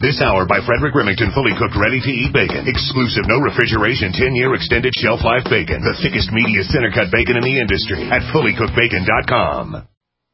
This hour by Frederick Remington, fully cooked, ready-to-eat bacon. Exclusive, no refrigeration, 10-year extended shelf life bacon. The thickest, meatiest center-cut bacon in the industry at fullycookedbacon.com.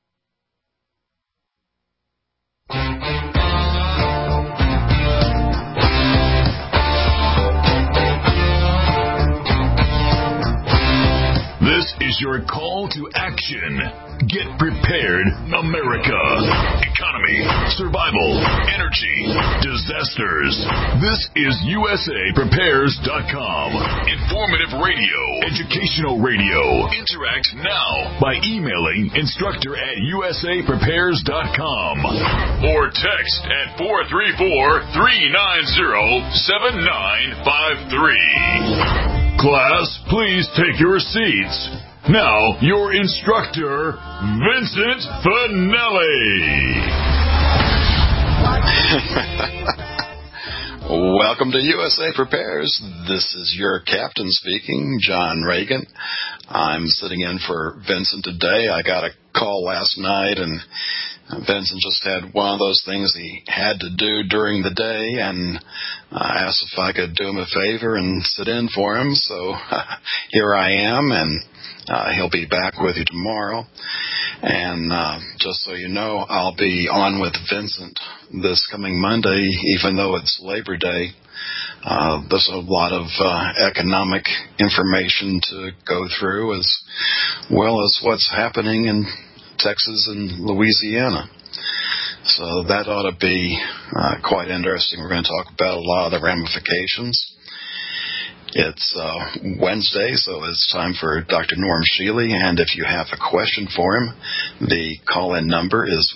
This is your call to action. Get prepared, America. Economy, survival, energy, disasters. This is USAPrepares.com. Informative radio, educational radio. Interact now by emailing instructor@USAPrepares.com or text at 434-390-7953. Class, please take your seats. Now, your instructor, Vincent Finelli. Welcome to USA Prepares. This is your captain speaking, John Reagan. I'm sitting in for Vincent today. I got a call last night, and Vincent just had one of those things he had to do during the day, and I asked if I could do him a favor and sit in for him. So here I am, and he'll be back with you tomorrow. And just so you know, I'll be on with Vincent this coming Monday, even though it's Labor Day. There's a lot of economic information to go through, as well as what's happening in Texas and Louisiana. So that ought to be quite interesting. We're going to talk about a lot of the ramifications. It's Wednesday, so it's time for Dr. Norm Shealy, and if you have a question for him, the call-in number is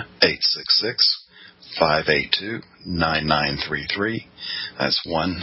1-866-582-9933. That's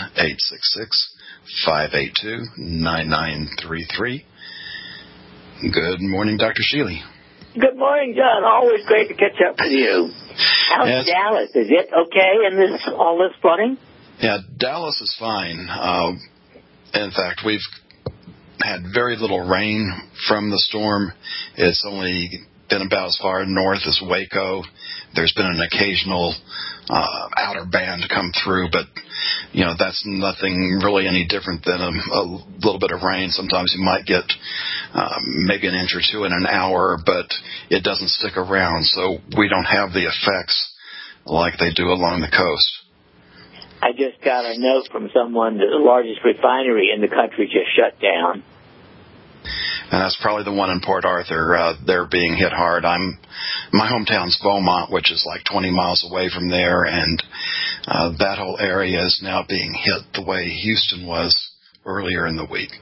1-866-582-9933. Good morning, Dr. Shealy. Good morning, John. Always great to catch up with you. How's Dallas? Is it okay in all this flooding? Yeah, Dallas is fine. In fact, we've had very little rain from the storm. It's only been about as far north as Waco. There's been an occasional outer band come through, but that's nothing really any different than a little bit of rain. Sometimes you might get maybe an inch or two in an hour, but it doesn't stick around, so we don't have the effects like they do along the coast. I just got a note from someone that the largest refinery in the country just shut down. And that's probably the one in Port Arthur. They're being hit hard. My hometown's Beaumont, which is like 20 miles away from there, and that whole area is now being hit the way Houston was earlier in the week.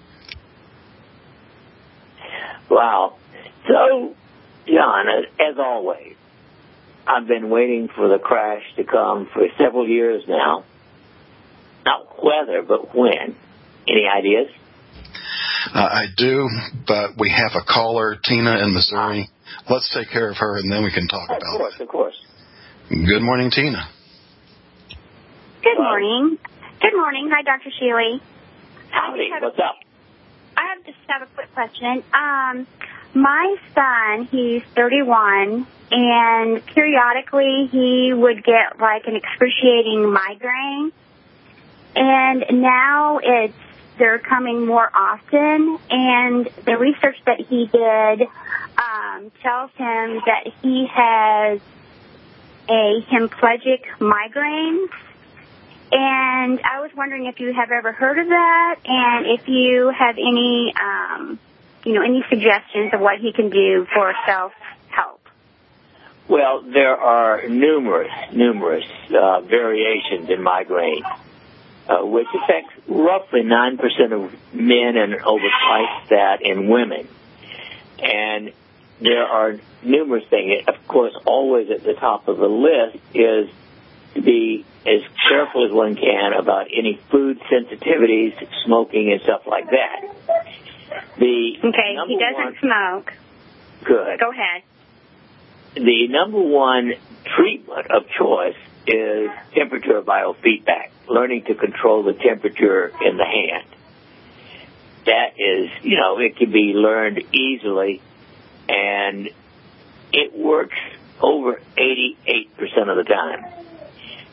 Wow. So, John, as always, I've been waiting for the crash to come for several years now. Not whether, but when. Any ideas? I do, but we have a caller, Tina in Missouri. Let's take care of her, and then we can talk about it. Of course. Good morning, Tina. Good morning. Good morning. Hi, Dr. Shealy. Howdy. What's up? I just have a quick question. My son, he's 31, and periodically he would get like an excruciating migraine. And now they're coming more often, and the research that he did tells him that he has a hemiplegic migraine. And I was wondering if you have ever heard of that, and if you have any, any suggestions of what he can do for self-help. Well, there are numerous variations in migraine, which affects roughly 9% of men and over twice that in women. And there are numerous things. Of course, always at the top of the list is to be as careful as one can about any food sensitivities, smoking, and stuff like that. He doesn't smoke. Good. Go ahead. The number one treatment of choice is temperature biofeedback, learning to control the temperature in the hand. That is, it can be learned easily, and it works over 88% of the time.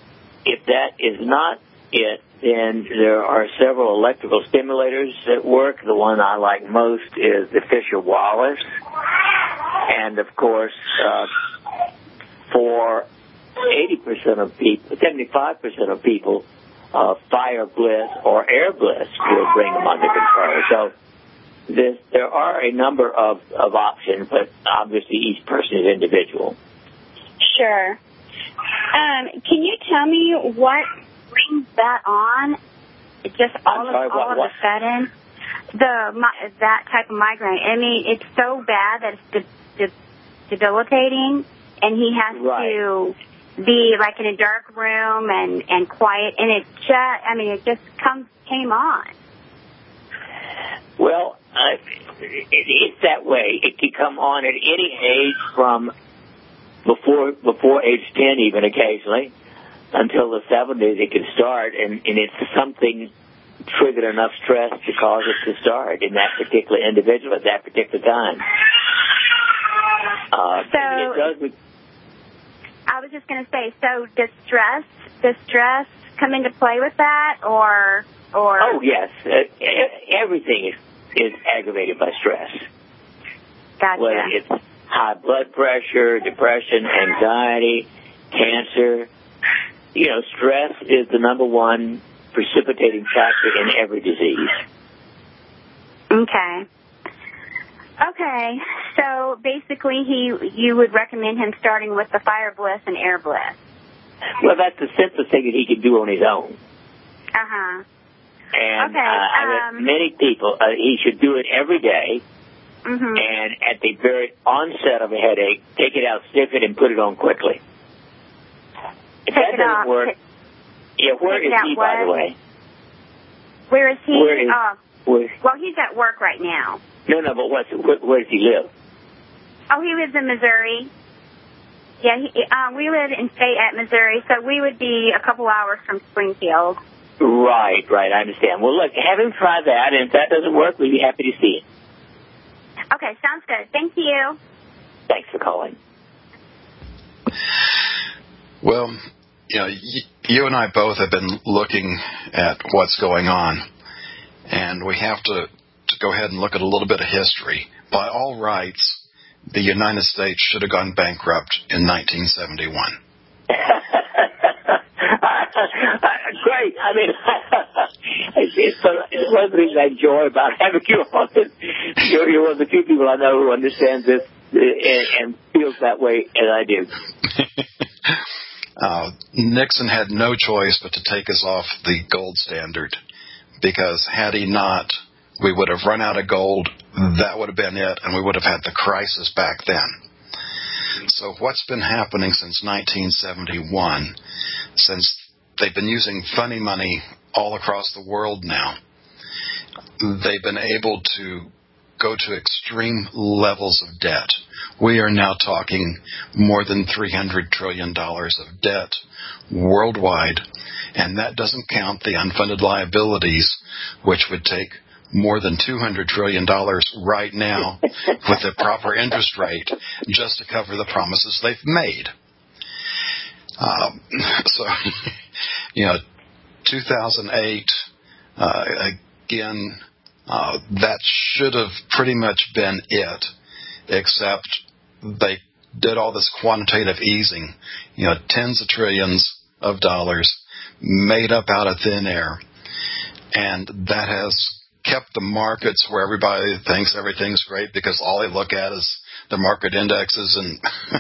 if that is not it, then there are several electrical stimulators that work. The one I like most is the Fisher-Wallace. And, of course, for 80% of people, 75% of people, fire bliss or air bliss will bring them under control. So there are a number of options, but obviously each person is individual. Sure. Can you tell me what brings that on? Just all of a sudden, that type of migraine. I mean, it's so bad that it's debilitating, and he has to be like in a dark room and quiet, and it just came on. Well, it's that way. It can come on at any age from before age 10, even occasionally, until the 70s. It can start, and it's something triggered enough stress to cause it to start in that particular individual at that particular time. I was just going to say, so does stress come into play with that, or? Oh, yes. Everything is aggravated by stress. Gotcha. Whether it's high blood pressure, depression, anxiety, cancer. You know, stress is the number one precipitating factor in every disease. Okay. So basically, you would recommend him starting with the Fire Bliss and Air Bliss. Well, that's the simplest thing that he can do on his own. Uh-huh. And I met many people, he should do it every day. Mm-hmm. And at the very onset of a headache, take it out, sniff it, and put it on quickly. If that doesn't work, where is he, by the way? Where is he? Well, he's at work right now. No, but where does he live? Oh, he lives in Missouri. Yeah, we live in state at Missouri, so we would be a couple hours from Springfield. Right, I understand. Well, look, have him try that, and if that doesn't work, we'd be happy to see it. Okay, sounds good. Thank you. Thanks for calling. Well, you and I both have been looking at what's going on, and we have to go ahead and look at a little bit of history. By all rights, the United States should have gone bankrupt in 1971. Great. I mean, it's one of the things I enjoy about having you on. You're one of the few people I know who understands this and feels that way as I do. Nixon had no choice but to take us off the gold standard, because had he not, we would have run out of gold. That would have been it, and we would have had the crisis back then. So what's been happening since 1971, since they've been using funny money all across the world now, they've been able to go to extreme levels of debt. We are now talking more than $300 trillion of debt worldwide, and that doesn't count the unfunded liabilities, which would take more than $200 trillion right now with the proper interest rate just to cover the promises they've made. 2008, again, that should have pretty much been it, except they did all this quantitative easing, tens of trillions of dollars made up out of thin air, and that has kept the markets where everybody thinks everything's great because all they look at is the market indexes, and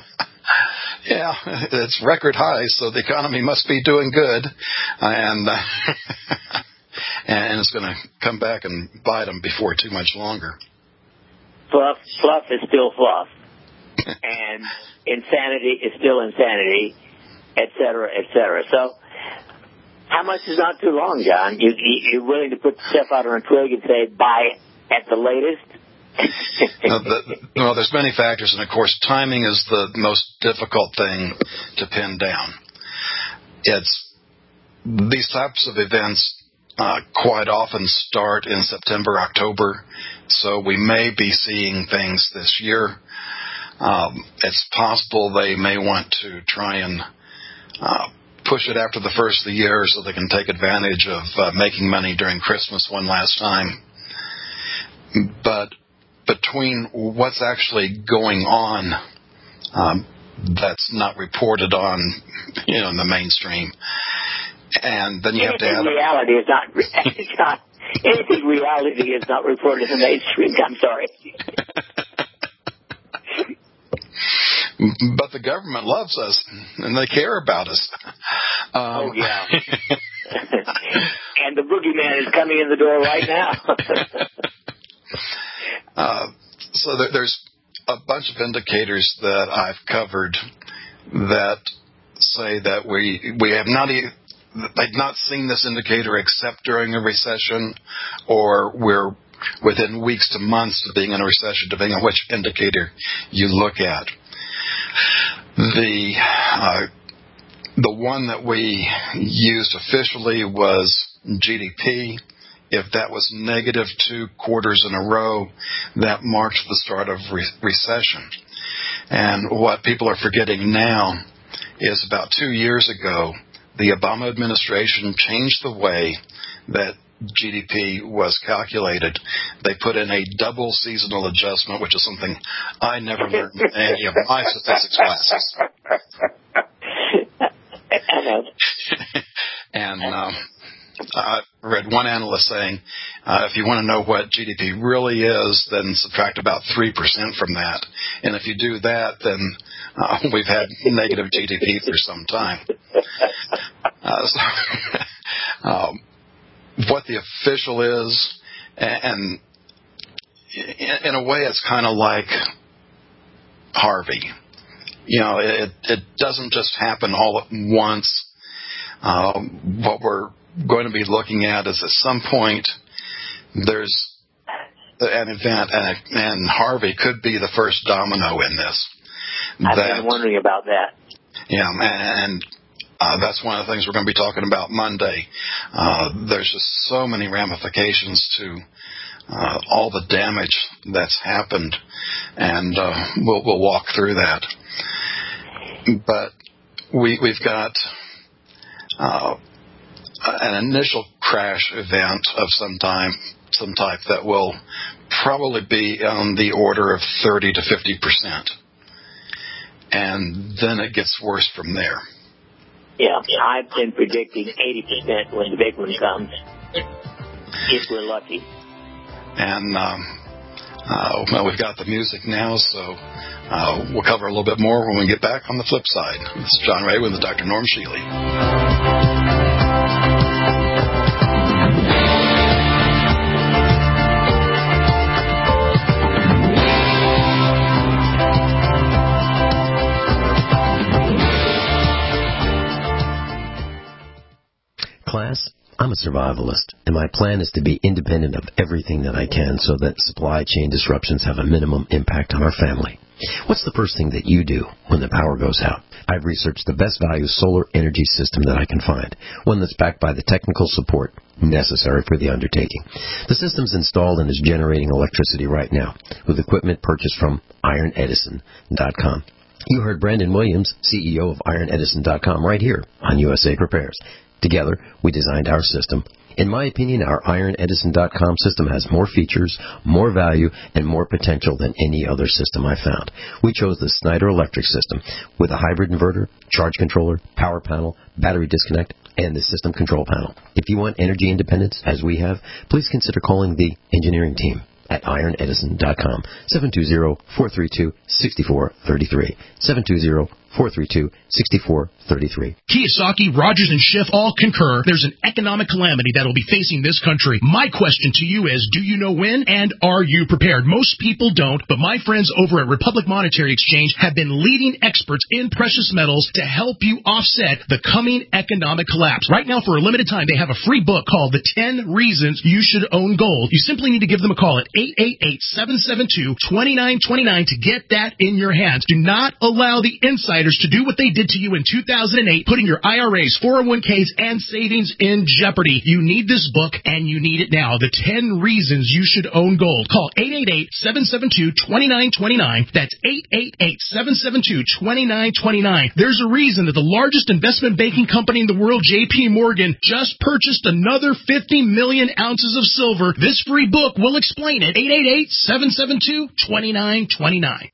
it's record highs, so the economy must be doing good, and and it's going to come back and bite them before too much longer. Fluff is still fluff, and insanity is still insanity, et cetera, et cetera. So how much is not too long, John? You're willing to put stuff out on a twig and say, buy at the latest? There's many factors, and of course timing is the most difficult thing to pin down. These types of events quite often start in September, October, so we may be seeing things this year. It's possible they may want to try and push it after the first of the year so they can take advantage of making money during Christmas one last time. But between what's actually going on that's not reported on, in the mainstream, and then you have to add reality is not anything reality is not reported in the mainstream. I'm sorry. But the government loves us, and they care about us. Oh, yeah. And the boogeyman is coming in the door right now. So there's a bunch of indicators that I've covered that say that we have not seen this indicator except during a recession, or we're within weeks to months of being in a recession, depending on which indicator you look at. The one that we used officially was GDP. If that was negative 2 quarters in a row, that marked the start of recession. And what people are forgetting now is about 2 years ago, the Obama administration changed the way that GDP was calculated. They put in a double seasonal adjustment, which is something I never learned in any of my statistics classes. And I read one analyst saying, if you want to know what GDP really is, then subtract about 3% from that. And if you do that, then we've had negative GDP for some time. What the official is, and in a way it's kind of like Harvey. It doesn't just happen all at once. What we're going to be looking at is at some point there's an event, and Harvey could be the first domino in this. I've been wondering about that. Yeah, and that's one of the things we're going to be talking about Monday. There's just so many ramifications to all the damage that's happened, and we'll walk through that. But we've got an initial crash event of some type that will probably be on the order of 30 to 50%, and then it gets worse from there. Yeah, I've been predicting 80% when the big one comes, if we're lucky. And, we've got the music now, so we'll cover a little bit more when we get back on the flip side. This is John Ray with Dr. Norm Shealy. Class, I'm a survivalist, and my plan is to be independent of everything that I can so that supply chain disruptions have a minimum impact on our family. What's the first thing that you do when the power goes out? I've researched the best value solar energy system that I can find, one that's backed by the technical support necessary for the undertaking. The system's installed and is generating electricity right now with equipment purchased from IronEdison.com. You heard Brandon Williams, CEO of IronEdison.com, right here on USA Prepares. Together, we designed our system. In my opinion, our IronEdison.com system has more features, more value, and more potential than any other system I found. We chose the Snyder Electric system with a hybrid inverter, charge controller, power panel, battery disconnect, and the system control panel. If you want energy independence, as we have, please consider calling the engineering team at IronEdison.com, 720-432-6433, 720-432-6433. Kiyosaki, Rogers, and Schiff all concur there's an economic calamity that will be facing this country. My question to you is, do you know when, and are you prepared? Most people don't, but my friends over at Republic Monetary Exchange have been leading experts in precious metals to help you offset the coming economic collapse. Right now, for a limited time, they have a free book called The 10 Reasons You Should Own Gold. You simply need to give them a call at 888-772-2929 to get that in your hands. Do not allow the insiders insiders to do what they did to you in 2008, putting your IRAs, 401ks, and savings in jeopardy. You need this book, and you need it now. The 10 Reasons You Should Own Gold. Call 888-772-2929. That's 888-772-2929. There's a reason that the largest investment banking company in the world, J.P. Morgan, just purchased another 50 million ounces of silver. This free book will explain it. 888-772-2929.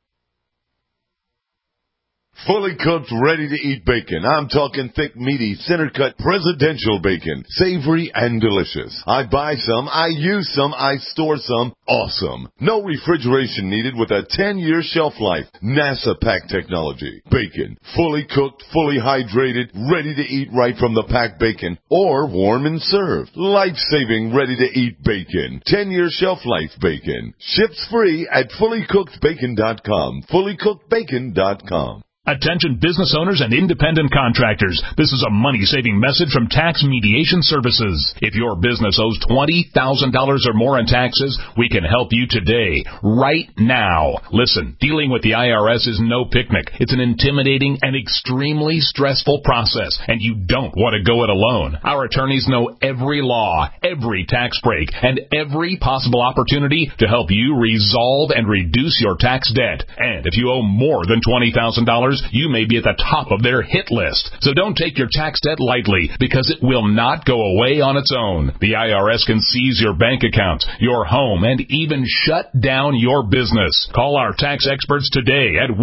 Fully cooked, ready-to-eat bacon. I'm talking thick, meaty, center-cut presidential bacon. Savory and delicious. I buy some, I use some, I store some. Awesome. No refrigeration needed with a 10-year shelf life. NASA pack technology. Bacon. Fully cooked, fully hydrated, ready to eat right from the packed bacon. Or warm and served. Life-saving, ready-to-eat bacon. 10-year shelf life bacon. Ships free at fullycookedbacon.com. Fullycookedbacon.com. Attention business owners and independent contractors. This is a money-saving message from Tax Mediation Services. If your business owes $20,000 or more in taxes, we can help you today, right now. Listen, dealing with the IRS is no picnic. It's an intimidating and extremely stressful process, and you don't want to go it alone. Our attorneys know every law, every tax break, and every possible opportunity to help you resolve and reduce your tax debt. And if you owe more than $20,000, you may be at the top of their hit list. So don't take your tax debt lightly, because it will not go away on its own. The IRS can seize your bank accounts, your home, and even shut down your business. Call our tax experts today at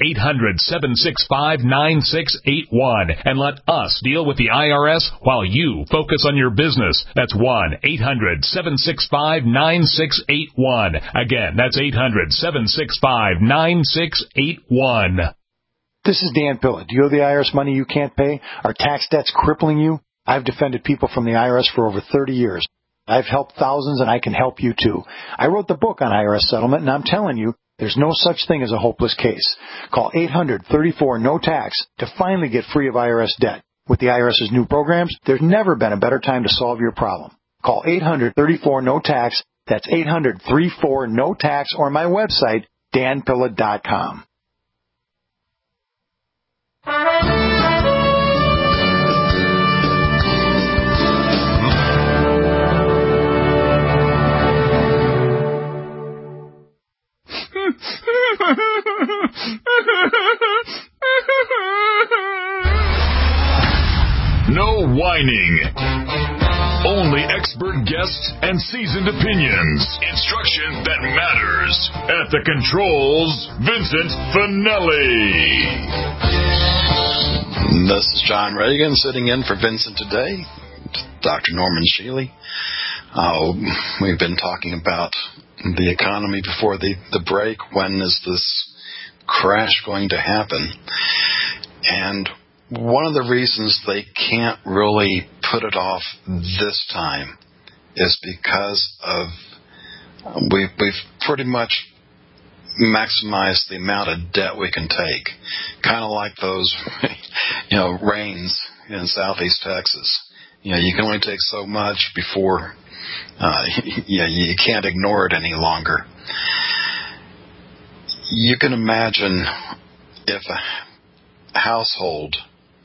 1-800-765-9681 and let us deal with the IRS while you focus on your business. That's 1-800-765-9681. Again, that's 800-765-9681. This is Dan Pilla. Do you owe the IRS money you can't pay? Are tax debts crippling you? I've defended people from the IRS for over 30 years. I've helped thousands, and I can help you too. I wrote the book on IRS settlement, and I'm telling you, there's no such thing as a hopeless case. Call 800-34-NO-TAX to finally get free of IRS debt. With the IRS's new programs, there's never been a better time to solve your problem. Call 800-34-NO-TAX. That's 800-34-NO-TAX, or my website, danpilla.com. No whining. Only expert guests and seasoned opinions. Instruction that matters. At the controls, Vincent Finelli. This is John Reagan sitting in for Vincent today. Dr. Norman Shealy. We've been talking about the economy before the break. When is this crash going to happen? And one of the reasons they can't really put it off this time is because of we've pretty much maximized the amount of debt we can take. Kind of like those, rains in southeast Texas. You can only take so much before you can't ignore it any longer. You can imagine if a household,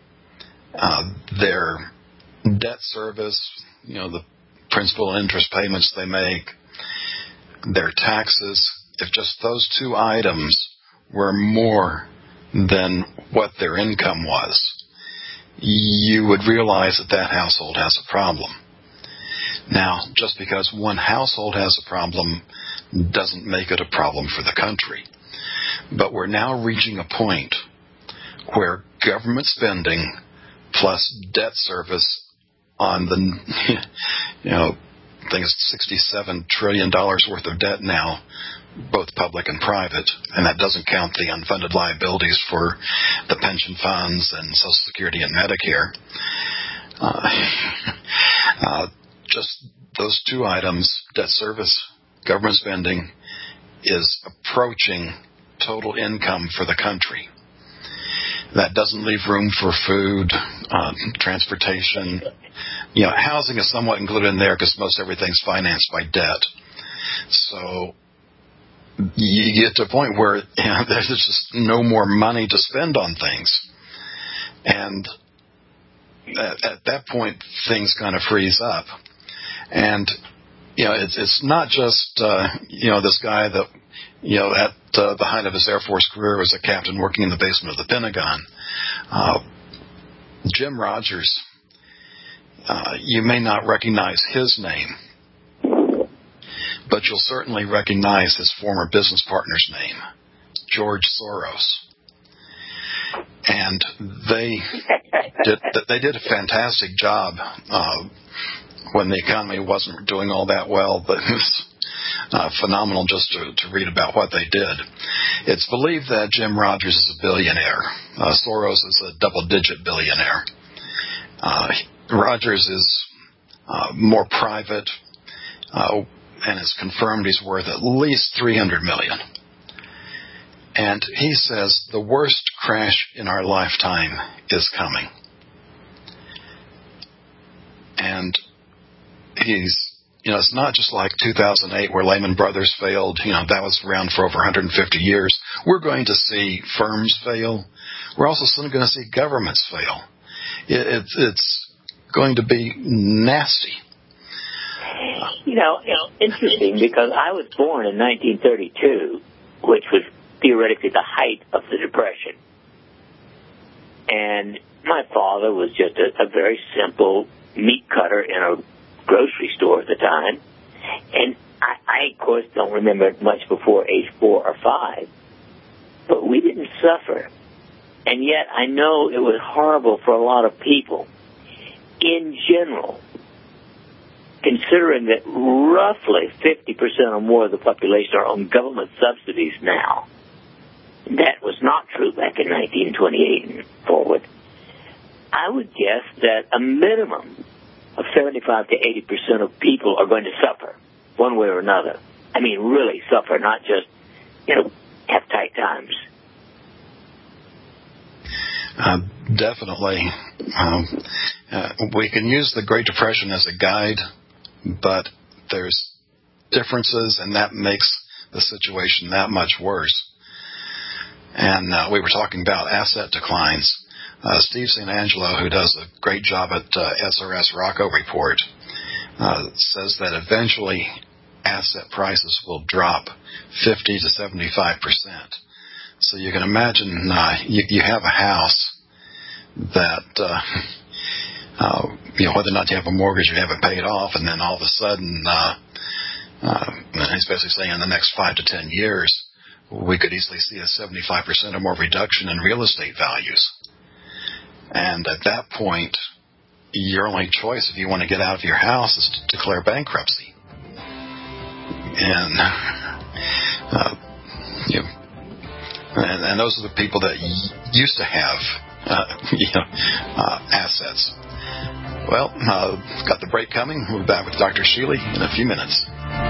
their debt service, the principal and interest payments they make, their taxes, if just those two items were more than what their income was, you would realize that household has a problem. Now, just because one household has a problem doesn't make it a problem for the country. But we're now reaching a point where government spending plus debt service on the, I think it's $67 trillion worth of debt now, both public and private, and that doesn't count the unfunded liabilities for the pension funds and Social Security and Medicare. Just those two items, debt service, government spending, is approaching total income for the country. That doesn't leave room for food, transportation. Housing is somewhat included in there because most everything's financed by debt. So you get to a point where there's just no more money to spend on things. And at that point, things kind of freeze up. And, it's not just, this guy that, at the height of his Air Force career was a captain working in the basement of the Pentagon. Jim Rogers, you may not recognize his name, but you'll certainly recognize his former business partner's name, George Soros. And they did a fantastic job when the economy wasn't doing all that well, but it was phenomenal just to read about what they did. It's believed that Jim Rogers is a billionaire. Soros is a double-digit billionaire. Rogers is more private and is confirmed he's worth at least $300 million. And he says the worst crash in our lifetime is coming. And he's, it's not just like 2008 where Lehman Brothers failed. That was around for over 150 years. We're going to see firms fail. We're also soon going to see governments fail. It's going to be nasty. Interesting, because I was born in 1932, which was theoretically the height of the Depression. And my father was just a very simple meat cutter in a grocery store at the time. And I, of course, don't remember much before age 4 or 5. But we didn't suffer. And yet I know it was horrible for a lot of people. In general, considering that roughly 50% or more of the population are on government subsidies now, that was not true back in 1928 and forward. I would guess that a minimum of 75 to 80% of people are going to suffer one way or another. I mean, really suffer, not just, have tight times. Definitely. We can use the Great Depression as a guide, but there's differences, and that makes the situation that much worse. And we were talking about asset declines. Steve St. Angelo, who does a great job at SRS Rocco Report, says that eventually asset prices will drop 50 to 75%. So you can imagine you have a house that, whether or not you have a mortgage, you have it paid off, and then all of a sudden, he's basically saying in the next 5 to 10 years, we could easily see a 75% or more reduction in real estate values. And at that point, your only choice if you want to get out of your house is to declare bankruptcy. And and those are the people that used to have assets. Well, got the break coming. We'll be back with Dr. Shealy in a few minutes.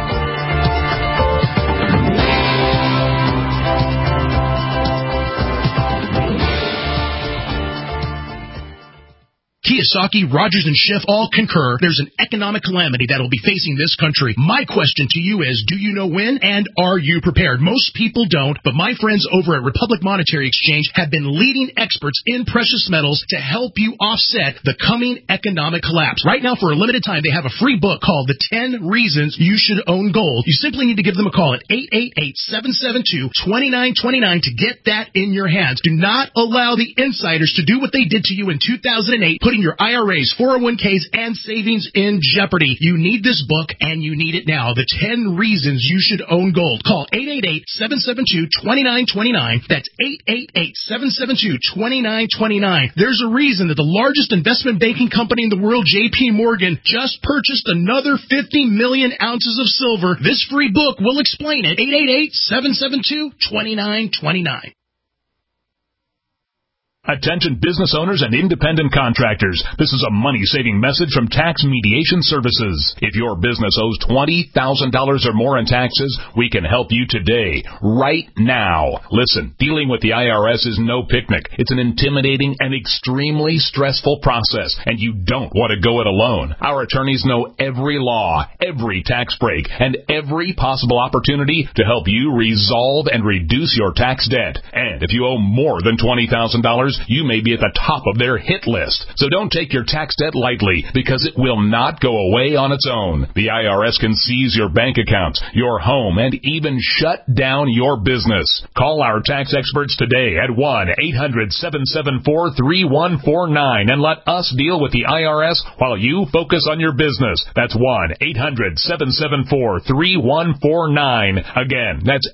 Kiyosaki, Rogers, and Schiff all concur there's an economic calamity that will be facing this country. My question to you is, do you know when, and are you prepared? Most people don't, but my friends over at Republic Monetary Exchange have been leading experts in precious metals to help you offset the coming economic collapse. Right now, for a limited time, they have a free book called The 10 Reasons You Should Own Gold. You simply need to give them a call at 888-772-2929 to get that in your hands. Do not allow the insiders to do what they did to you in 2008, putting your IRAs, 401ks, and savings in jeopardy. You need this book, and you need it now. The 10 Reasons You Should Own Gold. Call 888-772-2929. That's 888-772-2929. There's a reason that the largest investment banking company in the world, J.P. Morgan, just purchased another 50 million ounces of silver. This free book will explain it. 888-772-2929. Attention business owners and independent contractors. This is a money-saving message from Tax Mediation Services. If your business owes $20,000 or more in taxes, we can help you today, right now. Listen, dealing with the IRS is no picnic. It's an intimidating and extremely stressful process, and you don't want to go it alone. Our attorneys know every law, every tax break, and every possible opportunity to help you resolve and reduce your tax debt. And if you owe more than $20,000, you may be at the top of their hit list. So don't take your tax debt lightly, because it will not go away on its own. The IRS can seize your bank accounts, your home, and even shut down your business. Call our tax experts today at 1-800-774-3149 and let us deal with the IRS while you focus on your business. That's 1-800-774-3149. Again, that's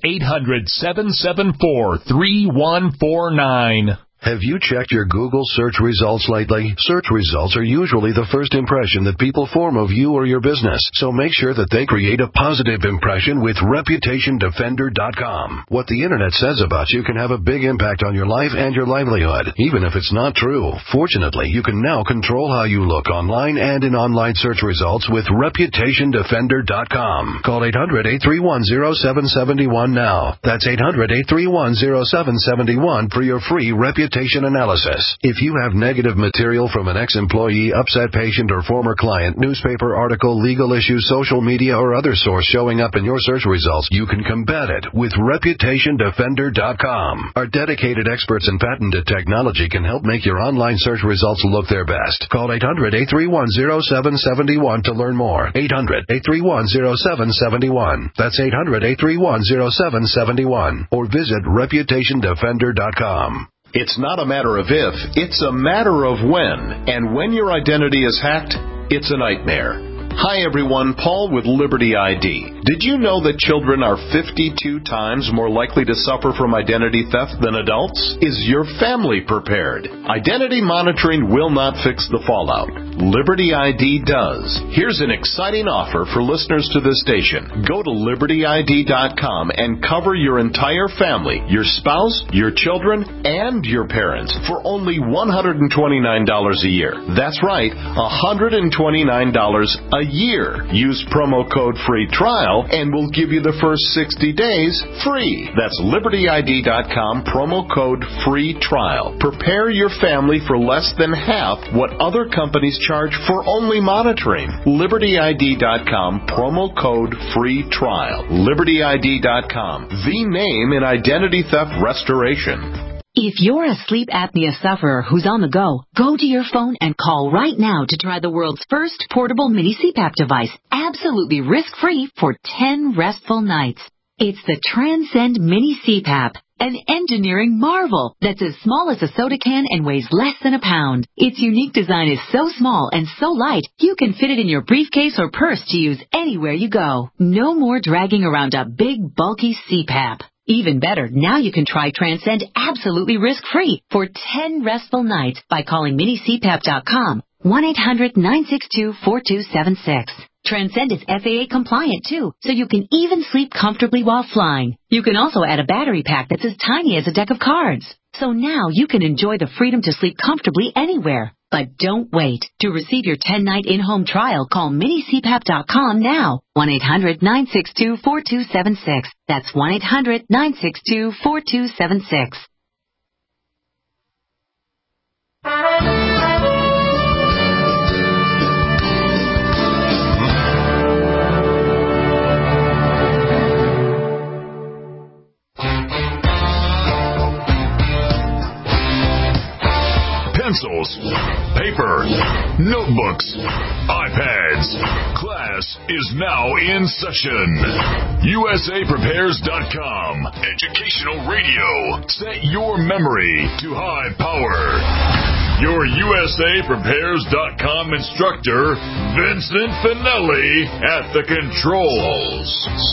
800-774-3149. Have you checked your Google search results lately? Search results are usually the first impression that people form of you or your business, so make sure that they create a positive impression with ReputationDefender.com. What the Internet says about you can have a big impact on your life and your livelihood, even if it's not true. Fortunately, you can now control how you look online and in online search results with ReputationDefender.com. Call 800-831-0771 now. That's 800-831-0771 for your free reputation analysis. If you have negative material from an ex-employee, upset patient, or former client, newspaper article, legal issue, social media, or other source showing up in your search results, you can combat it with ReputationDefender.com. Our dedicated experts in patented technology can help make your online search results look their best. Call 800-831-0771 to learn more. 800-831-0771. That's 800-831-0771. Or visit ReputationDefender.com. It's not a matter of if, it's a matter of when. And when your identity is hacked, it's a nightmare. Hi everyone, Paul with Liberty ID. Did you know that children are 52 times more likely to suffer from identity theft than adults? Is your family prepared? Identity monitoring will not fix the fallout. Liberty ID does. Here's an exciting offer for listeners to this station. Go to LibertyID.com and cover your entire family, your spouse, your children, and your parents for only $129 a year. That's right, $129 a year. Use promo code free trial and we'll give you the first 60 days free. That's LibertyID.com, promo code free trial. Prepare your family for less than half what other companies charge for only monitoring. LibertyID.com, promo code free trial. LibertyID.com, the name in identity theft restoration. If you're a sleep apnea sufferer who's on the go, go to your phone and call right now to try the world's first portable mini CPAP device, absolutely risk-free for 10 restful nights. It's the Transcend Mini CPAP, an engineering marvel that's as small as a soda can and weighs less than a pound. Its unique design is so small and so light, you can fit it in your briefcase or purse to use anywhere you go. No more dragging around a big, bulky CPAP. Even better, now you can try Transcend absolutely risk-free for 10 restful nights by calling minicpap.com, 1-800-962-4276. Transcend is FAA compliant too, so you can even sleep comfortably while flying. You can also add a battery pack that's as tiny as a deck of cards. So now you can enjoy the freedom to sleep comfortably anywhere. But don't wait. To receive your 10-night in-home trial, call minicpap.com now. 1-800-962-4276. That's 1-800-962-4276. Pencils, paper, notebooks, iPads. Class is now in session. USAPrepares.com. Educational radio. Set your memory to high power. Your USAPrepares.com instructor, Vincent Finelli, at the controls.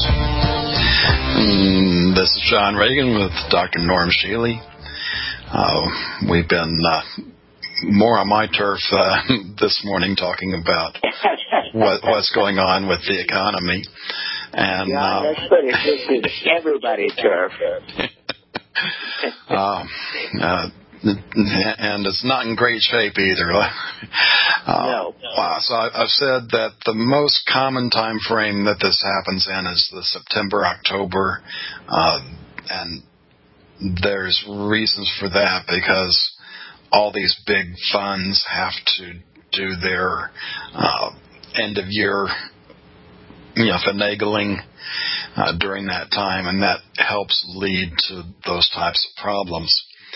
This is John Reagan with Dr. Norm Shealy. We've been more on my turf this morning, talking about what's going on with the economy. And that's good. This is everybody's turf. and it's not in great shape either. No. So I've said that the most common time frame that this happens in is the September, October, and there's reasons for that because all these big funds have to do their end of year, finagling during that time, and that helps lead to those types of problems.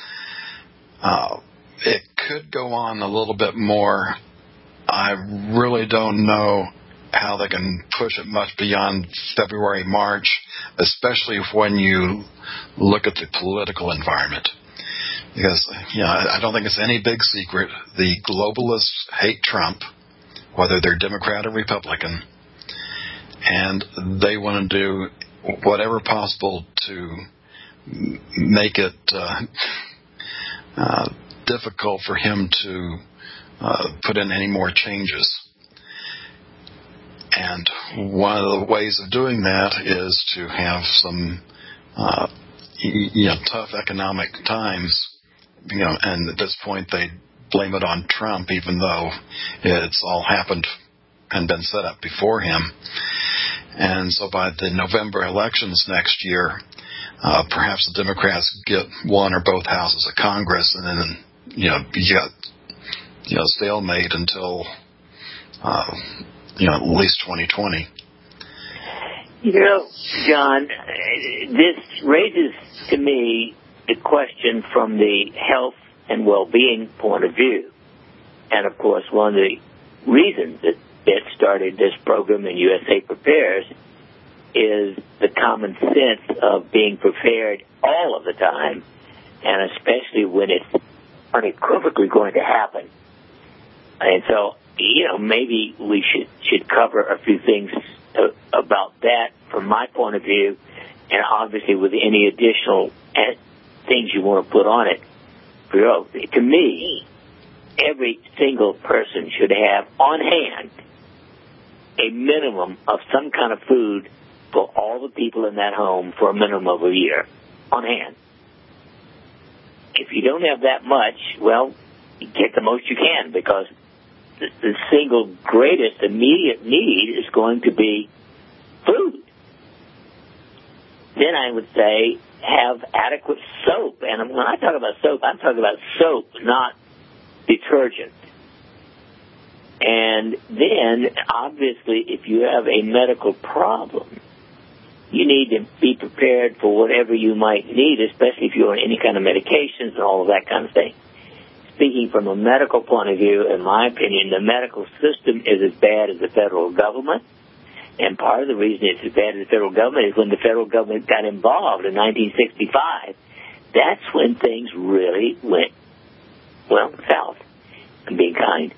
It could go on a little bit more. I really don't know how they can push it much beyond February, March, especially when you look at the political environment. Because, I don't think it's any big secret. The globalists hate Trump, whether they're Democrat or Republican, and they want to do whatever possible to make it difficult for him to put in any more changes. And one of the ways of doing that is to have some tough economic times, and at this point they blame it on Trump, even though it's all happened and been set up before him. And so by the November elections next year, perhaps the Democrats get one or both houses of Congress, and then you got stalemate until at least 2020. John, this raises to me the question from the health and well-being point of view. And, of course, one of the reasons that it started this program in USA Prepares is the common sense of being prepared all of the time, and especially when it's unequivocally going to happen. And so, maybe we should cover a few things about that from my point of view, and obviously with any additional things you want to put on it. To me, every single person should have on hand a minimum of some kind of food for all the people in that home for a minimum of a year on hand. If you don't have that much, well, get the most you can, because the single greatest immediate need is going to be food. Then I would say have adequate soap. And when I talk about soap, I'm talking about soap, not detergent. And then, obviously, if you have a medical problem, you need to be prepared for whatever you might need, especially if you're on any kind of medications and all of that kind of thing. Speaking from a medical point of view, in my opinion, the medical system is as bad as the federal government. And part of the reason it's as bad as the federal government is when the federal government got involved in 1965. That's when things really went, south. I'm being kind.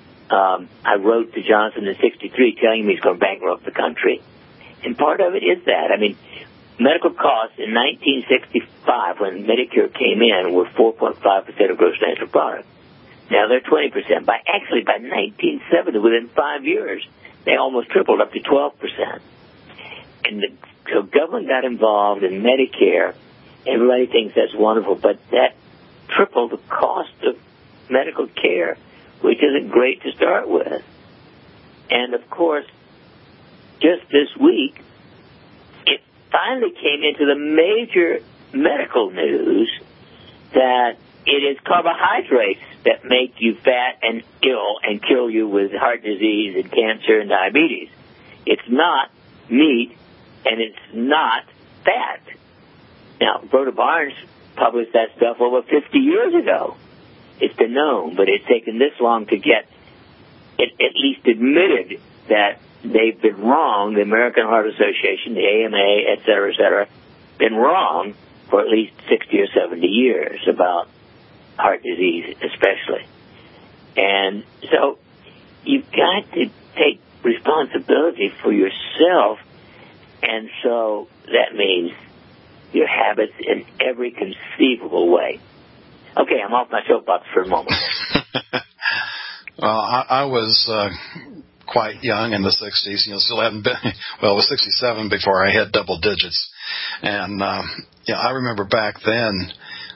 I wrote to Johnson in 1963 telling him he's going to bankrupt the country. And part of it is that. Medical costs in 1965, when Medicare came in, were 4.5% of gross national product. Now they're 20%. By 1970, within 5 years, they almost tripled up to 12%. And so government got involved in Medicare. Everybody thinks that's wonderful, but that tripled the cost of medical care, which isn't great to start with. And, of course, just this week, it finally came into the major medical news that it is carbohydrates that make you fat and ill and kill you with heart disease and cancer and diabetes. It's not meat, and it's not fat. Now, Rhoda Barnes published that stuff over 50 years ago. It's been known, but it's taken this long to get it at least admitted that they've been wrong. The American Heart Association, the AMA, et cetera, been wrong for at least 60 or 70 years about heart disease especially. And so you've got to take responsibility for yourself, and so that means your habits in every conceivable way. Okay, I'm off my soapbox for a moment. Well, I was quite young in the 60s. Still hadn't been, I was 67 before I hit double digits. And, I remember back then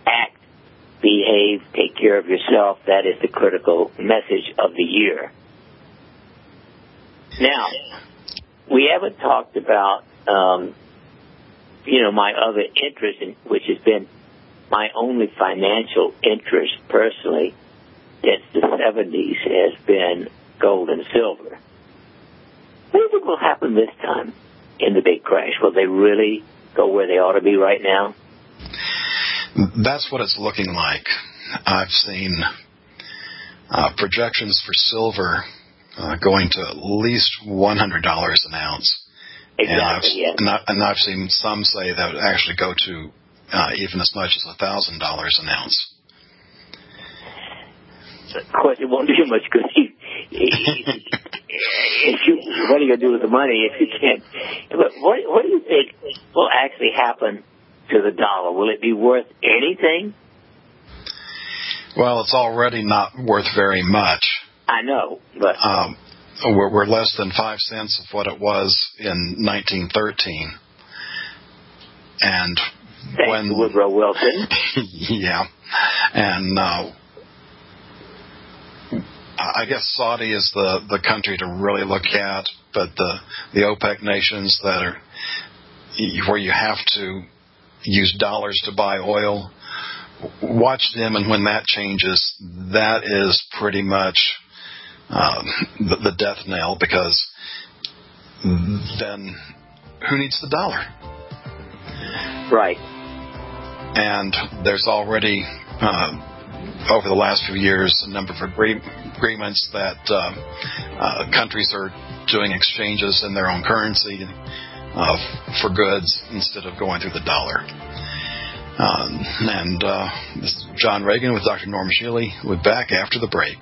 act behave, take care of yourself. That is the critical message of the year. Now, we haven't talked about, my other interest, which has been my only financial interest personally since the 70s, has been gold and silver. What do you think will happen this time in the big crash? Will they really go where they ought to be right now? That's what it's looking like. I've seen projections for silver going to at least $100 an ounce. Exactly, and I've seen some say that would actually go to even as much as $1,000 an ounce. Of course, it won't do you much good. What are you going to do with the money if you can't? But what do you think will actually happen to the dollar? Will it be worth anything? Well, it's already not worth very much. I know, but we're less than 5 cents of what it was in 1913. And thanks to Woodrow Wilson. Yeah, and I guess Saudi is the country to really look at, but the OPEC nations that are where you have to use dollars to buy oil, watch them, and when that changes, that is pretty much the death knell, because then who needs the dollar? Right. And there's already over the last few years a number of agreements that countries are doing exchanges in their own currency for goods instead of going through the dollar. This is John Reagan with Dr. Norm Shealy. We'll be back after the break.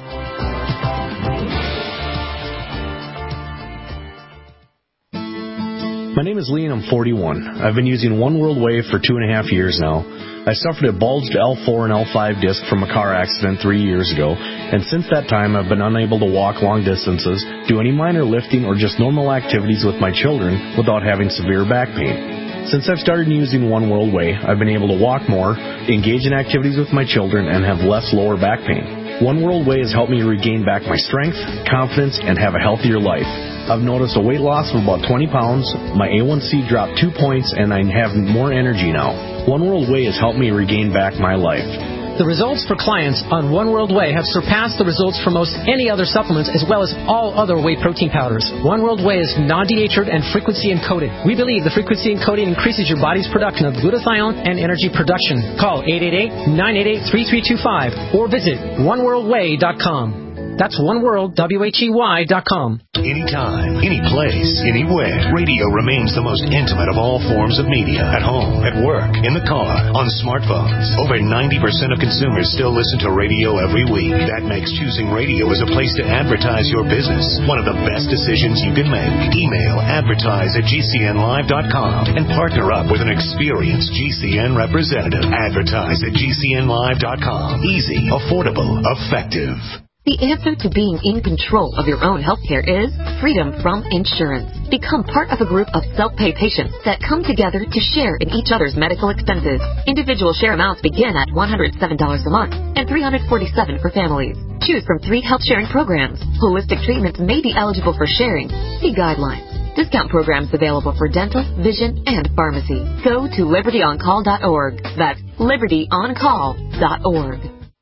My name is Lee and I'm 41. I've been using One World Wave for 2.5 years now. I suffered a bulged L4 and L5 disc from a car accident 3 years ago, and since that time I've been unable to walk long distances, do any minor lifting, or just normal activities with my children without having severe back pain. Since I've started using One World Way, I've been able to walk more, engage in activities with my children, and have less lower back pain. One World Way has helped me regain back my strength, confidence, and have a healthier life. I've noticed a weight loss of about 20 pounds, my A1C dropped 2 points, and I have more energy now. One World Way has helped me regain back my life. The results for clients on One World Whey have surpassed the results for most any other supplements, as well as all other whey protein powders. One World Whey is non-denatured and frequency encoded. We believe the frequency encoding increases your body's production of glutathione and energy production. Call 888-988-3325 or visit oneworldwhey.com. That's oneworldwhey.com. Anytime, any place, anywhere. Radio remains the most intimate of all forms of media. At home, at work, in the car, on smartphones. Over 90% of consumers still listen to radio every week. That makes choosing radio as a place to advertise your business one of the best decisions you can make. Email advertise@gcnlive.com and partner up with an experienced GCN representative. Advertise@gcnlive.com. Easy, affordable, effective. The answer to being in control of your own healthcare is freedom from insurance. Become part of a group of self-pay patients that come together to share in each other's medical expenses. Individual share amounts begin at $107 a month and $347 for families. Choose from 3 health sharing programs. Holistic treatments may be eligible for sharing. See guidelines. Discount programs available for dental, vision, and pharmacy. Go to libertyoncall.org. That's libertyoncall.org.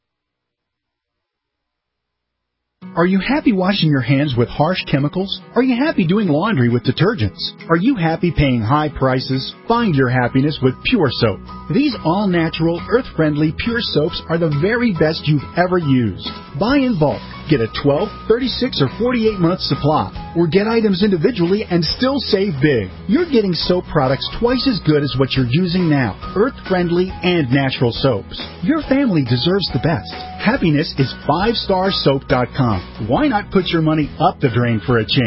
Are you happy washing your hands with harsh chemicals? Are you happy doing laundry with detergents? Are you happy paying high prices? Find your happiness with Pure Soap. These all-natural, earth-friendly Pure Soaps are the very best you've ever used. Buy in bulk. Get a 12, 36, or 48-month supply. Or get items individually and still save big. You're getting soap products twice as good as what you're using now. Earth-friendly and natural soaps. Your family deserves the best. Happiness is 5starsoap.com. Why not put your money up the drain for a change?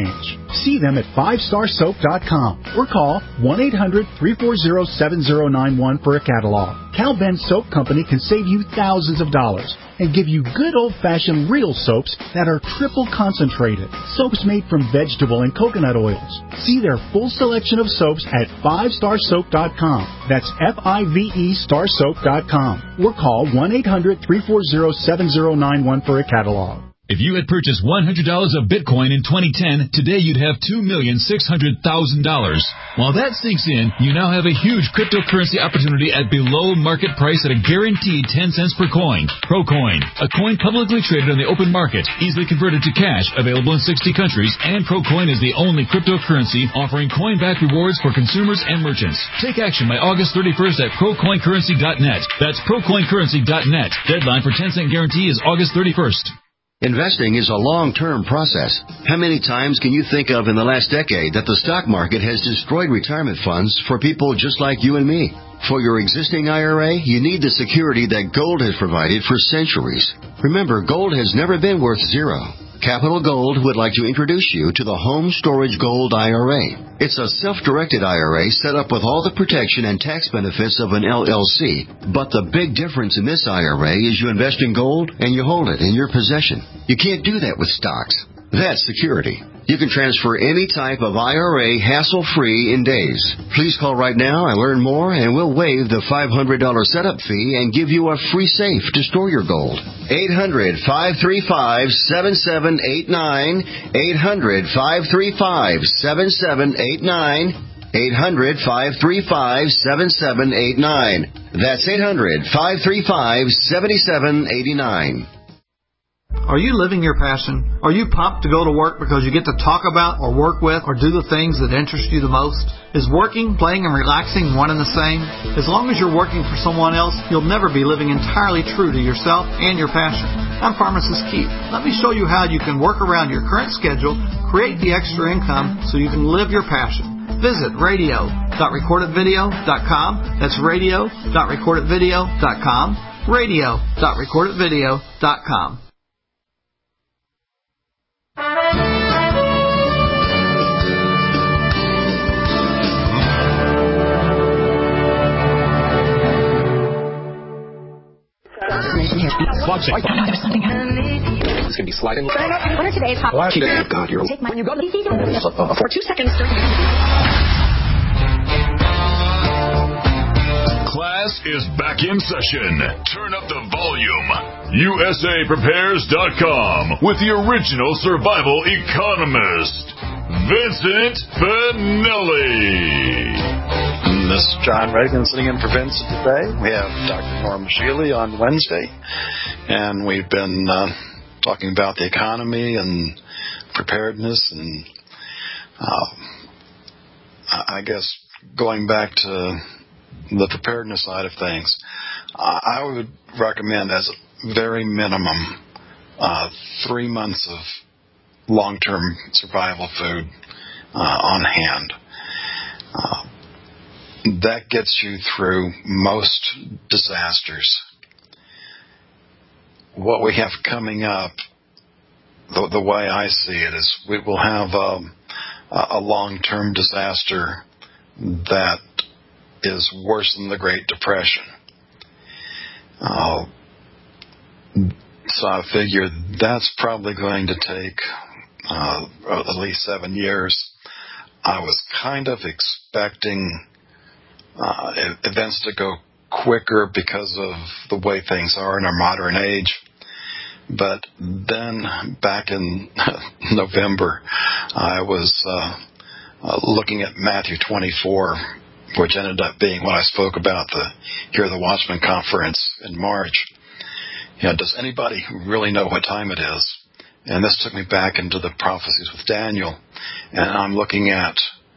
See them at 5starsoap.com or call 1-800-340-7091 for a catalog. Cal Ben Soap Company can save you thousands of dollars and give you good old-fashioned real soaps that are triple concentrated. Soaps made from vegetable and coconut oils. See their full selection of soaps at 5starsoap.com. That's F-I-V-E starsoap.com. Or call 1-800-340-7091 for a catalog. If you had purchased $100 of Bitcoin in 2010, today you'd have $2,600,000. While that sinks in, you now have a huge cryptocurrency opportunity at below market price at a guaranteed 10 cents per coin. ProCoin, a coin publicly traded on the open market, easily converted to cash, available in 60 countries, and ProCoin is the only cryptocurrency offering coin-back rewards for consumers and merchants. Take action by August 31st at ProCoinCurrency.net. That's ProCoinCurrency.net. Deadline for 10-cent guarantee is August 31st. Investing is a long-term process. How many times can you think of in the last decade that the stock market has destroyed retirement funds for people just like you and me? For your existing IRA, you need the security that gold has provided for centuries. Remember, gold has never been worth zero. Capital Gold would like to introduce you to the Home Storage Gold IRA. It's a self-directed IRA set up with all the protection and tax benefits of an LLC. But the big difference in this IRA is you invest in gold and you hold it in your possession. You can't do that with stocks. That's security. You can transfer any type of IRA hassle-free in days. Please call right now and learn more, and we'll waive the $500 setup fee and give you a free safe to store your gold. 800-535-7789. 800-535-7789. 800-535-7789. That's 800-535-7789. Are you living your passion? Are you pumped to go to work because you get to talk about or work with or do the things that interest you the most? Is working, playing, and relaxing one and the same? As long as you're working for someone else, you'll never be living entirely true to yourself and your passion. I'm Pharmacist Keith. Let me show you how you can work around your current schedule, create the extra income so you can live your passion. Visit radio.recordedvideo.com. That's radio.recordedvideo.com. radio.recordedvideo.com. There's something it's going to be sliding. What are today's hot? Oh, God, you're... Take mine. You go for 2 seconds. Class is back in session. Turn up the volume. USAPrepares.com with the original survival economist, Vincent Finelli. This is John Reagan sitting in for Vincent today. We have Dr. Norma Shealy on Wednesday, and we've been talking about the economy and preparedness, and I guess going back to the preparedness side of things, I would recommend as a very minimum 3 months of long-term survival food on hand. That gets you through most disasters. What we have coming up, the way I see it, is we will have a long-term disaster that is worse than the Great Depression. So I figure that's probably going to take at least 7 years. I was kind of expecting events to go quicker because of the way things are in our modern age. But then back in November, I was looking at Matthew 24, which ended up being what I spoke about the Hear the Watchman conference in March. You know, does anybody really know what time it is? And this took me back into the prophecies with Daniel. And I'm looking at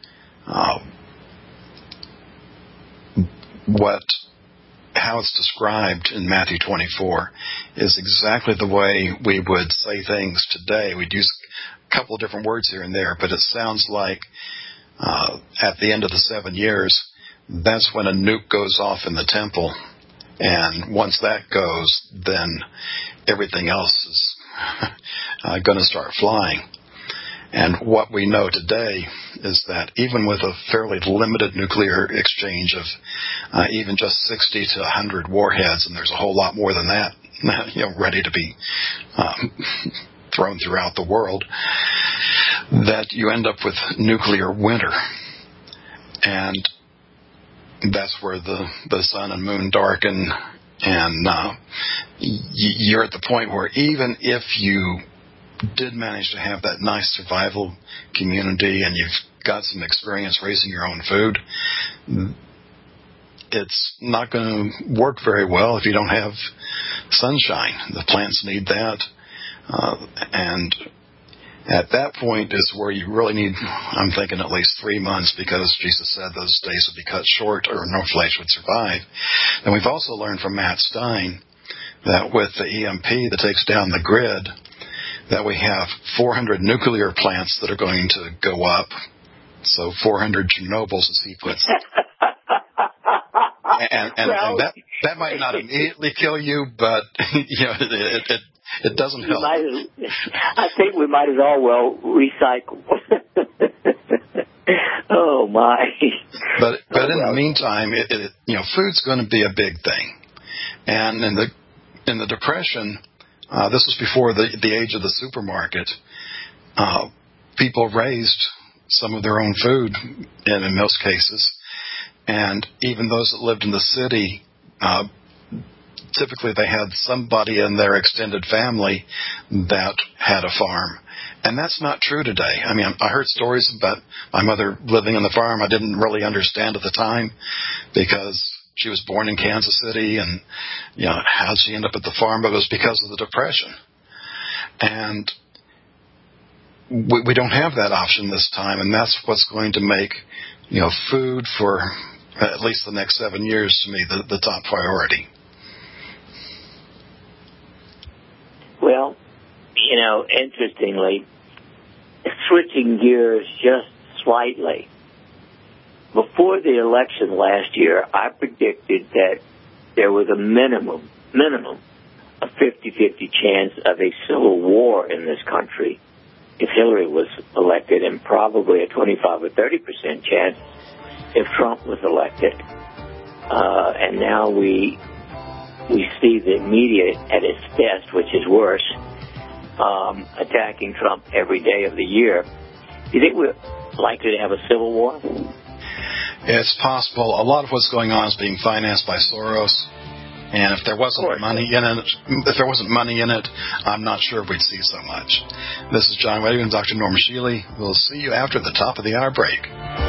how it's described in Matthew 24 is exactly the way we would say things today. We'd use a couple of different words here and there, but it sounds like at the end of the 7 years, that's when a nuke goes off in the temple. And once that goes, then everything else is going to start flying. And what we know today is that even with a fairly limited nuclear exchange of even just 60 to 100 warheads, and there's a whole lot more than that, ready to be thrown throughout the world, that you end up with nuclear winter. And that's where the sun and moon darken, and you're at the point where even if you did manage to have that nice survival community and you've got some experience raising your own food, it's not going to work very well if you don't have sunshine. The plants need that. And at that point is where you really need, I'm thinking, at least 3 months, because Jesus said those days would be cut short or no flesh would survive. And we've also learned from Matt Stein that with the EMP that takes down the grid, that we have 400 nuclear plants that are going to go up. So 400 Chernobyls, as he puts it. and that might not immediately kill you, but it doesn't help. I think we might as well recycle. Oh my! But in the meantime, food's going to be a big thing. And in the Depression, this was before the age of the supermarket. People raised some of their own food, in most cases, and even those that lived in the city, typically they had somebody in their extended family that had a farm. And that's not true today. I mean, I heard stories about my mother living on the farm. I didn't really understand at the time because she was born in Kansas City, and how'd she end up at the farm? But it was because of the Depression. And we don't have that option this time, and that's what's going to make food for at least the next 7 years, to me, the top priority. Well, interestingly, switching gears just slightly, before the election last year, I predicted that there was a minimum of 50-50 chance of a civil war in this country if Hillary was elected, and probably a 25 or 30% chance if Trump was elected. And now we see the media at its best, which is worse, attacking Trump every day of the year. Do you think we're likely to have a civil war? It's possible. A lot of what's going on is being financed by Soros, and if there wasn't money in it, I'm not sure we'd see so much. This is John Reagan, Dr. Norma Shealy. We'll see you after the top of the hour break.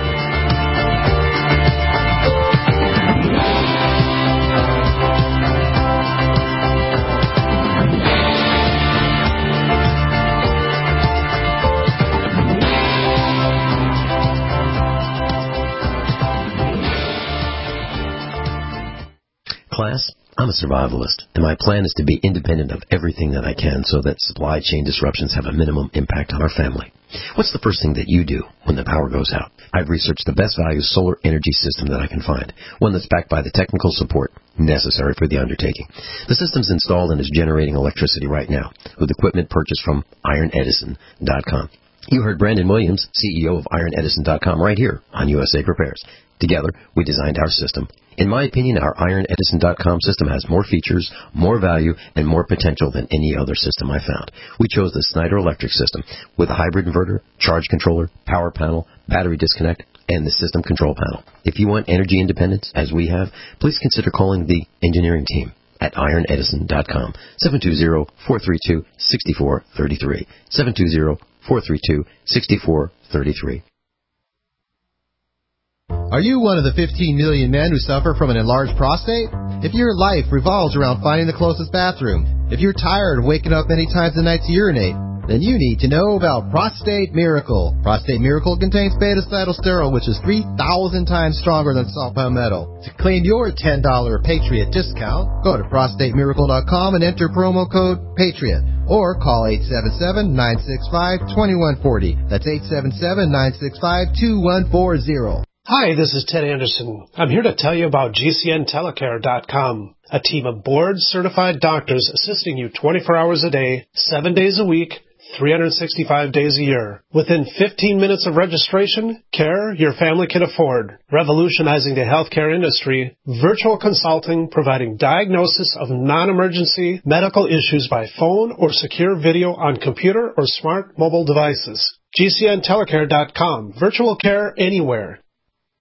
Class, I'm a survivalist, and my plan is to be independent of everything that I can so that supply chain disruptions have a minimum impact on our family. What's the first thing that you do when the power goes out? I've researched the best value solar energy system that I can find, one that's backed by the technical support necessary for the undertaking. The system's installed and is generating electricity right now with equipment purchased from IronEdison.com. You heard Brandon Williams, CEO of IronEdison.com, right here on USA Prepares. Together, we designed our system. In my opinion, our IronEdison.com system has more features, more value, and more potential than any other system I found. We chose the Snyder Electric system with a hybrid inverter, charge controller, power panel, battery disconnect, and the system control panel. If you want energy independence, as we have, please consider calling the engineering team at IronEdison.com, 720-432-6433, 720-432-6433. Are you one of the 15 million men who suffer from an enlarged prostate? If your life revolves around finding the closest bathroom, if you're tired of waking up many times a night to urinate, then you need to know about Prostate Miracle. Prostate Miracle contains beta-cytosterol, which is 3,000 times stronger than saw palmetto. To claim your $10 Patriot discount, go to prostatemiracle.com and enter promo code PATRIOT. Or call 877-965-2140. That's 877-965-2140. Hi, this is Ted Anderson. I'm here to tell you about GCNtelecare.com, a team of board-certified doctors assisting you 24 hours a day, 7 days a week, 365 days a year. Within 15 minutes of registration, care your family can afford. Revolutionizing the healthcare industry, virtual consulting providing diagnosis of non-emergency medical issues by phone or secure video on computer or smart mobile devices. GCNtelecare.com. Virtual care anywhere.